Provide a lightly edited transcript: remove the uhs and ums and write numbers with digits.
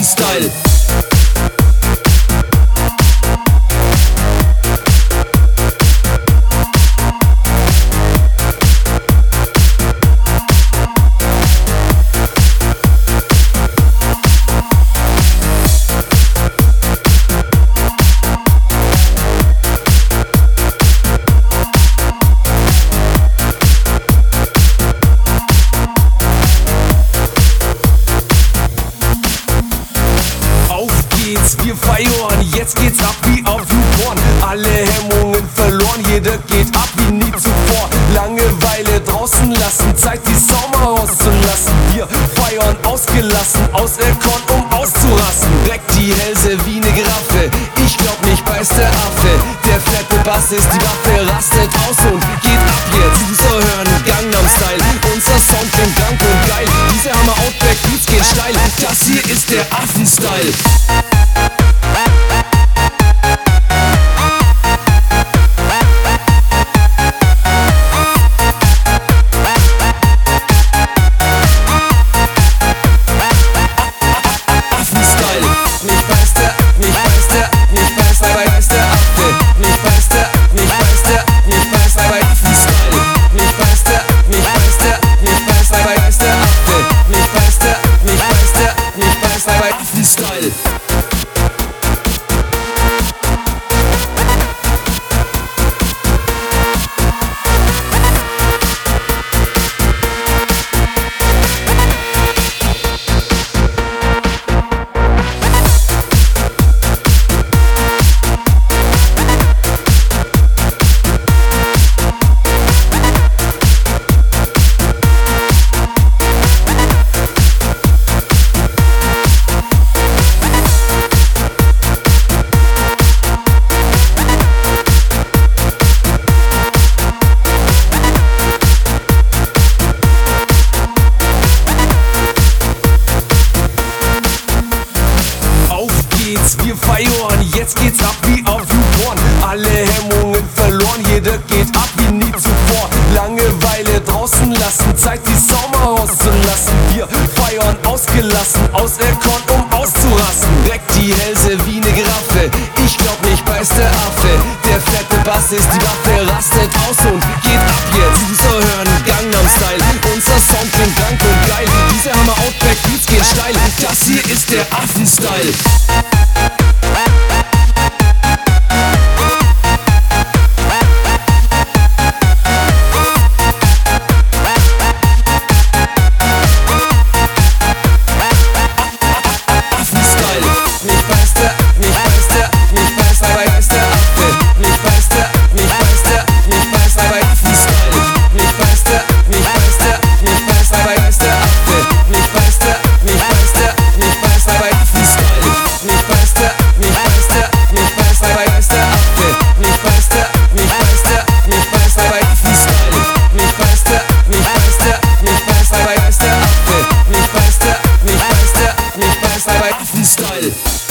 Affenstyle. Wir feiern, jetzt geht's ab wie auf YouPorn. Alle Hemmungen verloren, jeder geht ab wie nie zuvor. Langeweile draußen lassen, Zeit die Sau mal rauszulassen. Wir feiern ausgelassen, auserkoren, um auszurasten. Reckt die Hälse wie ne Giraffe, ich glaub mich beißt der Affe. Der fette Bass ist die Waffe, rastet aus und geht ab jetzt. User hören Gangnam Style, unser Sound klingt krank und geil. Diese Hammer Outback Beats gehen steil, das hier ist der Affenstyle. Affenstyle. Wir feiern, jetzt geht's ab wie auf YouPorn. Alle Hemmungen verloren, jeder geht ab wie nie zuvor. Langeweile draußen lassen, Zeit die Sau mal rauszulassen. Wir feiern ausgelassen, auserkoren, um auszurasten. Reckt die Hälse wie ne Giraffe, ich glaub mich beißt der Affe. Der fette Bass ist die Waffe, rastet aus und geht ab jetzt. User hören Gangnam Style, unser Sound klingt krank und geil. Diese Hammer Outback Beats gehen steil, das hier ist der Affenstyle. Affenstyle.